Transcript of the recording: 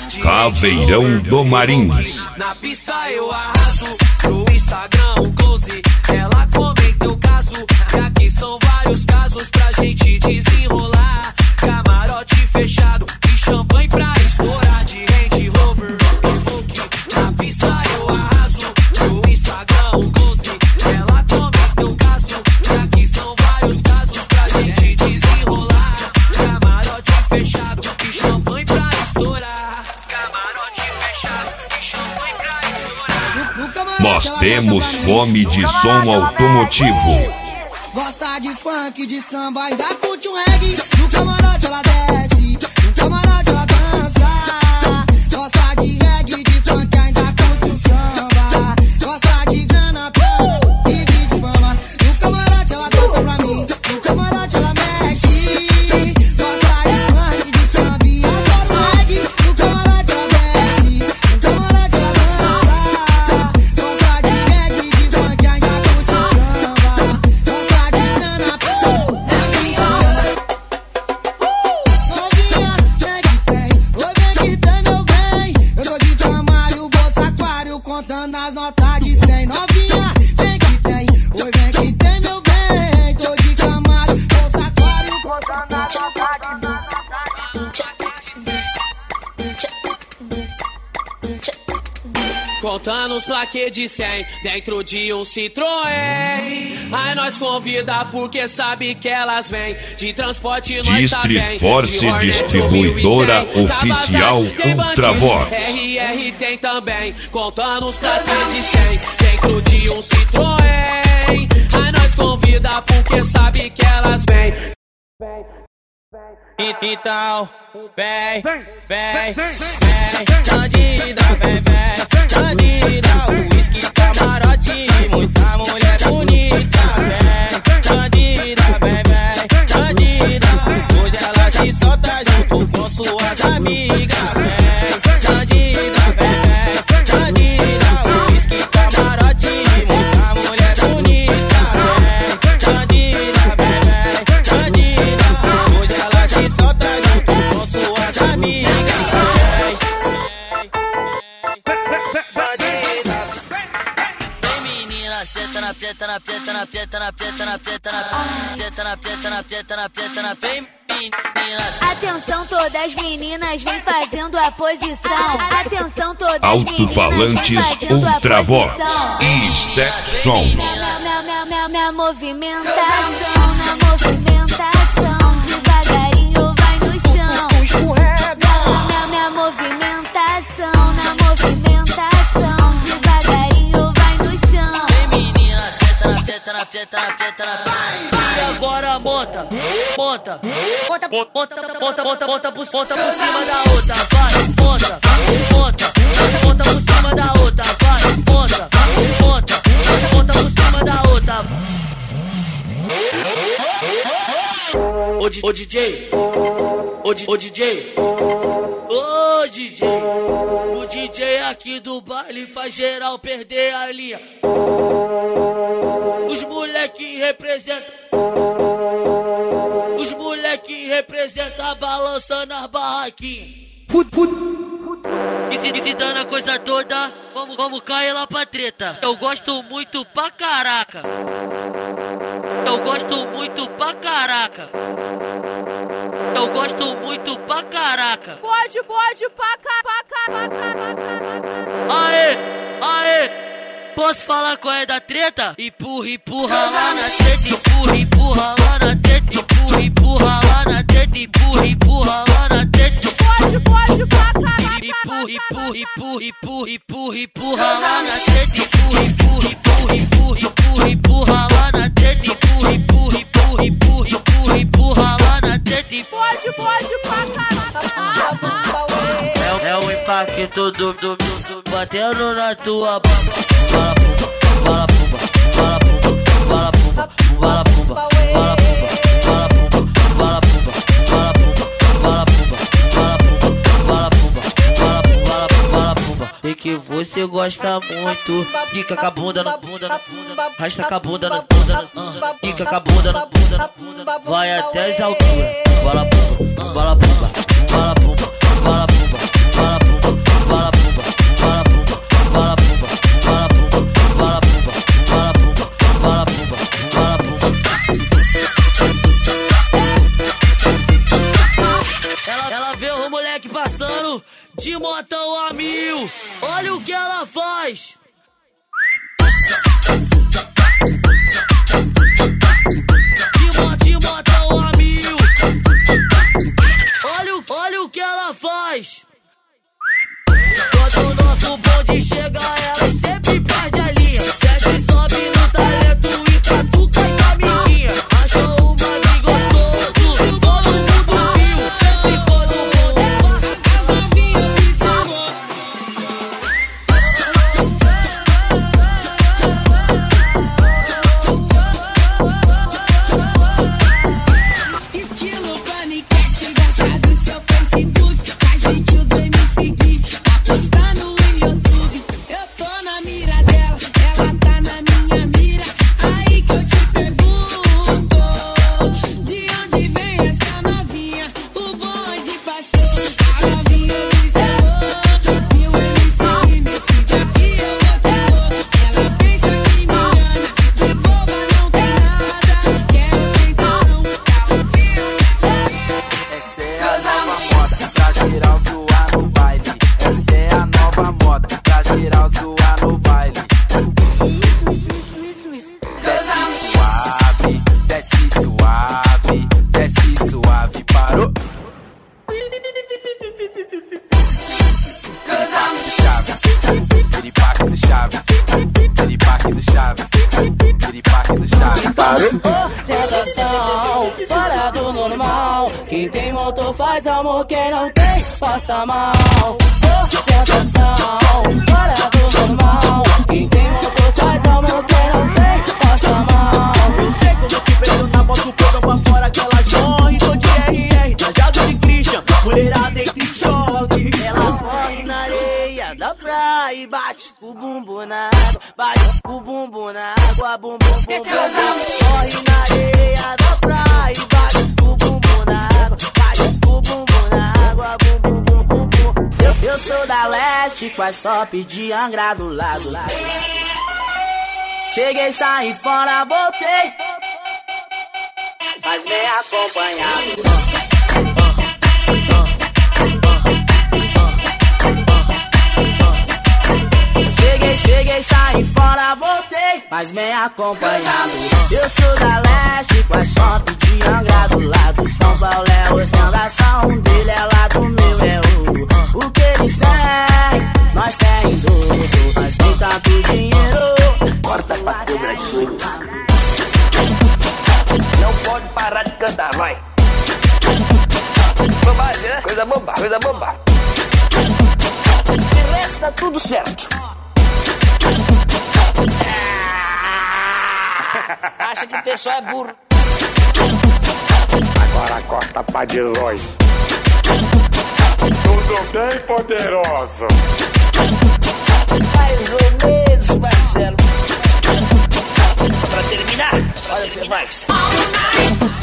Caveirão do Marins. Na pista eu arraso, no Instagram um close. Ela comenta o caso, e aqui são vários casos pra gente desenrolar. Camarote fechado e champanhe pra estourar. De Range Rover, Evoque. Na pista eu arraso, no Instagram um close. Ela comenta o caso, e aqui são vários casos pra gente desenrolar. Camarote fechado e champanhe pra estourar. Camarote fechado e champanhe pra estourar. Nós temos fome de som automotivo. Gosta de funk, de samba, ainda curte um reggae. No camarote ela desce, no camarote ela dança. Gosta de reggae, de funk, ainda curte um samba. Gosta de grana, pena e de fama. No camarote ela dança pra mim, no camarote ela mexe. Gosta de funk, de samba e adora um reggae. No camarote ela desce, no camarote ela dança. Gosta de reggae, de funk, ainda curte um samba. Contando as notas de 100, novinha, vem que tem. Oi, vem que tem, meu bem. Tô de Camaro, bolsa aquário. Contando as notas de 100. Contando os plaquês de 100 dentro de um Citroën. Aí nós convida porque sabe que elas vêm de transporte, nós tá bem. Distriforce Distribuidora Oficial Ultravox. RR tem também. Contando os plaquês de 100 dentro de um Citroën. Aí nós convida porque sabe que elas vêm. Então, vem, bandida, vem, bandida, uísque, camarote, muita mulher bonita, vem, bandida, bandida, hoje ela se solta junto com suas amigas, vem, bandida, bandida, uísque, camarote, muita mulher bonita, vem, bandida, bandida, hoje ela se solta junto com suas amigas. Vem menina, senta na pieta, na pieta, na pieta, na pieta, na pieta, na pieta, na pieta, na pieta, na pieta, na vem menina. Atenção todas as meninas, vem fazendo a posição. Atenção todas as Alto-falantes Ultravox e Step Som. Na movimentação, na movimentação. Devagarinho vai no chão. Na movimentação, na movimentação. Devagarinho vai no chão. Vem menina, senta na pieta, na pieta, na pieta, na E agora monta, monta, monta por cima da outra, vai, monta por cima da outra, vai, monta por cima da outra. Ô DJ, o DJ aqui do baile faz geral perder a linha. Os moleque representa balançando as barraquinhas. E se dando a coisa toda, vamos cair lá pra treta. Eu gosto muito pra caraca. Eu gosto muito pra caraca. Pode pra cá. Aê! Posso falar qual é da treta? Empurra lá na treta, empurra lá na treta, empurra lá na treta, empurra lá na treta. Pode pra cá. Empurra lá na treta, empurra lá na treta, empurra lá na treta. Pode pra cá. É o impacto do batendo na tua baba. Bala pumba. Sei que você gosta muito. Fica com a bunda na bunda. Rasta com a bunda na bunda. Fica com a bunda na bunda. Vai até as alturas. Bala pumba. de motão a mil. Olha o que ela faz. De motão a mil. Olha o que ela faz. Quando o nosso bonde chega, ela sempre perde a linha. Desce, sobe no talento e catuca e caminhinha. Achou uma que gostoso, todo mundo viu. Sempre quando o bonde passa, as novinhas se salvam. Estilo paniquete, gosta do seu Facebook. Faz vídeo do me seguir, postando em YouTube. Eu tô na mira dela, ela tá na minha mira. Aí que eu te pergunto, de onde vem essa novinha? O bonde passou, a novinha me salvou. Viu eu me seguir nesse dia que eu vou ter. Ela pensa que me engana, de boba não tem nada. Quero tentação, Essa é a nova moda pra geral zoar no baile. Essa é a nova moda pra geral zoar no baile. Desce suave, desce suave, parou. Piripaque do Chaves, piripaque do Chaves, piripaque do Chaves, parou. Tentação, fora do normal. Quem tem motor faz amor, quem não tem passa mal. Tentação, fora do normal. Quem tem motor faz amor, quem não tem passa mal. Eu sei quando te perguntar, bota o porão pra fora que elas morrem. Tô de RR, trajado de Christian, mulherada entre choque. Elas correm na areia da praia e bate o bumbum na água. Bate o bumbum na água, bumbum, bumbum. Corre na areia da praia e bate o bumbum na água. Bate o bumbum na água, bumbum, bumbum, bumbum. Eu sou da leste, com as top de Angra do lado. Cheguei, saí fora, voltei, mas bem acompanhado. Cheguei, saí fora, voltei, mas bem acompanhado. Eu sou da leste, com as top de Angra do lado. São Paulo é ostentação, um dele é lá do meu é ouro. O que eles têm, nós tem em dobro. Mas tem tanto dinheiro, Corta pra cobra de choro. Não pode parar de cantar, vai. Bobagem, né? Coisa boba, coisa boba. De resto tá tudo certo. Acha que o pessoal é burro. Agora corta pra 18. Tudo bem, poderoso? Mais ou menos, Marcelo. Pra terminar, olha o que você faz.